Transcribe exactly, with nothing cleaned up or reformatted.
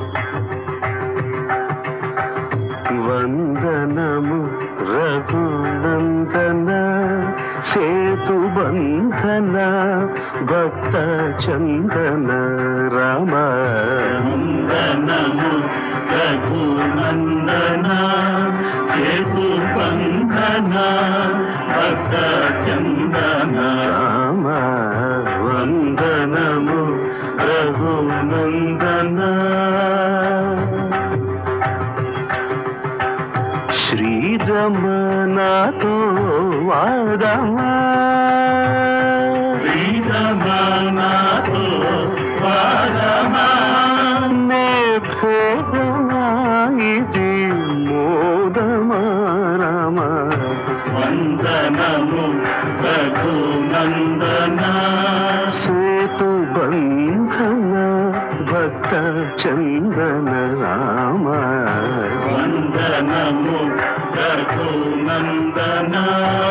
వందనము రఘునందన సేతుబంధన భక్త చందన రామ. వందనము రఘునందన సేతుబంధన భక్త చందన రామ. వందనము రఘునందన. శ్రీరమణతో వాదమా శ్రీరమణతో వాదమా నే భోగమా ఇది మోదమా రామ. వందనము రఘునందన సేతుబంధన భక్త చందన రామ. వందనము రఘునందన